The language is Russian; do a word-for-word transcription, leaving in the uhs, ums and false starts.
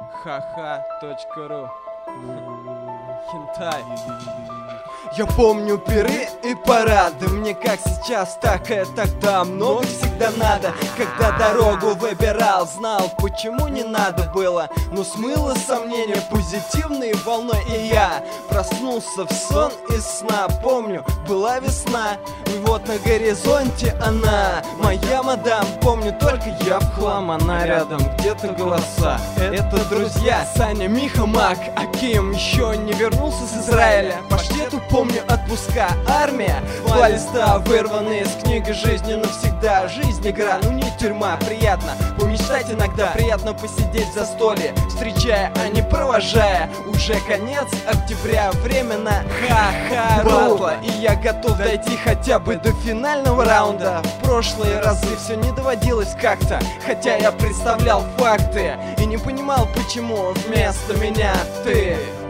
ха-ха.ру. Хентай. Я помню пиры и парады, мне как сейчас, так и тогда много всегда надо. Когда дорогу выбирал, знал, почему не надо было, но смыло сомнения позитивной волной. И я проснулся в сон из сна. Помню, была весна, и вот на горизонте она, моя мадам. Помню, только я в хлам, она рядом, где-то голоса. Это друзья Саня, Миха, Мак, Аким еще не вернулся с Израиля. Паштету помню отпуска, армия. Два листа вырваны из книги жизни навсегда. Жизнь игра, ну не тюрьма, приятно помечтать иногда. Приятно посидеть за столе, встречая, а не провожая. Уже конец октября, время на ха-ха-ру. И я готов дойти хотя бы до финального раунда. В прошлые разы все не доводилось как-то, хотя я представлял факты и не понимал, почему вместо меня ты.